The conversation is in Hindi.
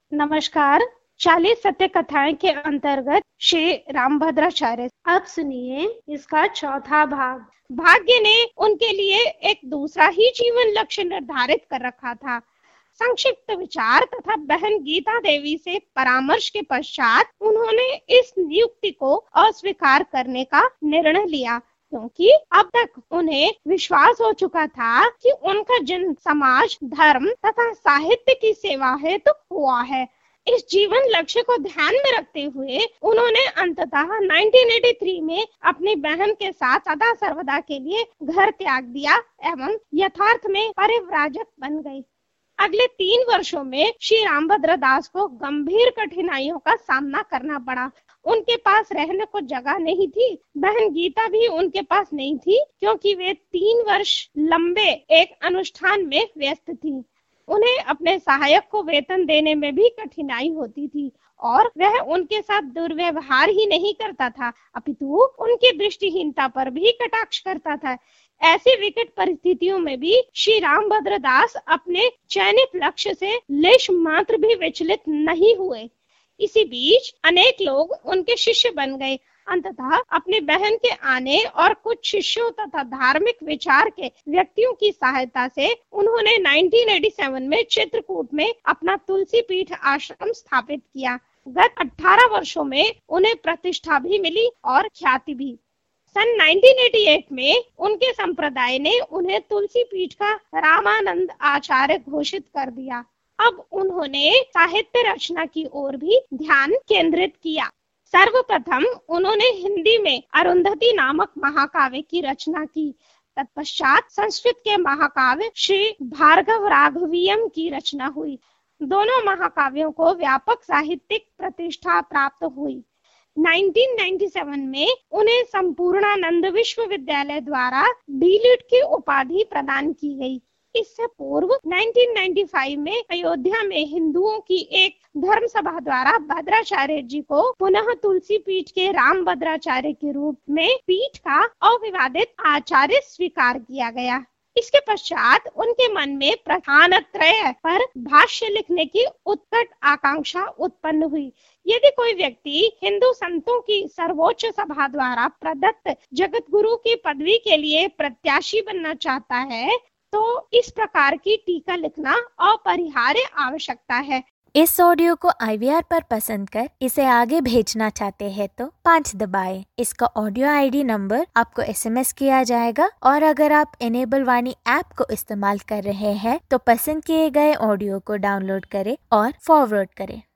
नमस्कार। 40 सत्य कथाएं के अंतर्गत श्री रामभद्राचार्य। अब सुनिए इसका चौथा भाग। भाग्य ने उनके लिए एक दूसरा ही जीवन लक्ष्य निर्धारित कर रखा था। संक्षिप्त विचार तथा बहन गीता देवी से परामर्श के पश्चात उन्होंने इस नियुक्ति को अस्वीकार करने का निर्णय लिया, क्योंकि अब तक उन्हें विश्वास हो चुका था कि उनका जन्म समाज, धर्म तथा साहित्य की सेवा हेतु हुआ है। इस जीवन लक्ष्य को ध्यान में रखते हुए उन्होंने अंततः 1983 में अपनी बहन के साथ सदा सर्वदा के लिए घर त्याग दिया एवं यथार्थ में परिव्राजक बन गई। अगले 3 वर्षों में श्री रामभद्र दास को गंभीर कठिनाइयों का सामना करना पड़ा। उनके पास रहने को जगह नहीं थी। बहन गीता भी उनके पास नहीं थी, क्योंकि वे 3 वर्ष लंबे एक अनुष्ठान में व्यस्त थी। उन्हें अपने सहायक को वेतन देने में भी कठिनाई होती थी और वह उनके साथ दुर्व्यवहार ही नहीं करता था, अपितु उनकी दृष्टिहीनता पर भी कटाक्ष करता था। ऐसी विकट परिस्थितियों में भी श्री रामभद्र दास अपने चयनित लक्ष्य से लेश मात्र भी विचलित नहीं हुए। इसी बीच अनेक लोग उनके शिष्य बन गए। अंततः अपनी बहन के आने और कुछ शिष्यों तथा धार्मिक विचार के व्यक्तियों की सहायता से उन्होंने 1987 में चित्रकूट में अपना तुलसी पीठ आश्रम स्थापित किया। गत 18 वर्षों में उन्हें प्रतिष्ठा भी मिली और ख्याति भी। सन 1988 में उनके संप्रदाय ने उन्हें तुलसी पीठ का रामानंद आचार्य घोषित कर दिया। अब उन्होंने साहित्य रचना की ओर भी ध्यान केंद्रित किया। सर्वप्रथम उन्होंने हिंदी में अरुंधति नामक महाकाव्य की रचना की। तत्पश्चात संस्कृत के महाकाव्य श्री भार्गव राघवियम की रचना हुई। दोनों महाकाव्यों को व्यापक साहित्यिक प्रतिष्ठा प्राप्त हुई। 1997 में उन्हें संपूर्णानंद विश्वविद्यालय द्वारा डीलिट की उपाधि प्रदान की गई। इससे पूर्व 1995 में अयोध्या में हिंदुओं की एक धर्म सभा द्वारा भद्राचार्य जी को पुनः तुलसी पीठ के रामभद्राचार्य के रूप में पीठ का अविवादित आचार्य स्वीकार किया गया। इसके पश्चात उनके मन में प्रधानत्रय पर भाष्य लिखने की उत्कट आकांक्षा उत्पन्न हुई। यदि कोई व्यक्ति हिंदू संतों की सर्वोच्च सभा द्वारा प्रदत्त जगत गुरु की पदवी के लिए प्रत्याशी बनना चाहता है, तो इस प्रकार की टीका लिखना अपरिहार्य आवश्यकता है। इस ऑडियो को IVR पर पसंद कर इसे आगे भेजना चाहते हैं तो 5 दबाएं। इसका ऑडियो ID नंबर आपको SMS किया जाएगा और अगर आप इनेबल वाणी ऐप को इस्तेमाल कर रहे हैं तो पसंद किए गए ऑडियो को डाउनलोड करें और फॉरवर्ड करें।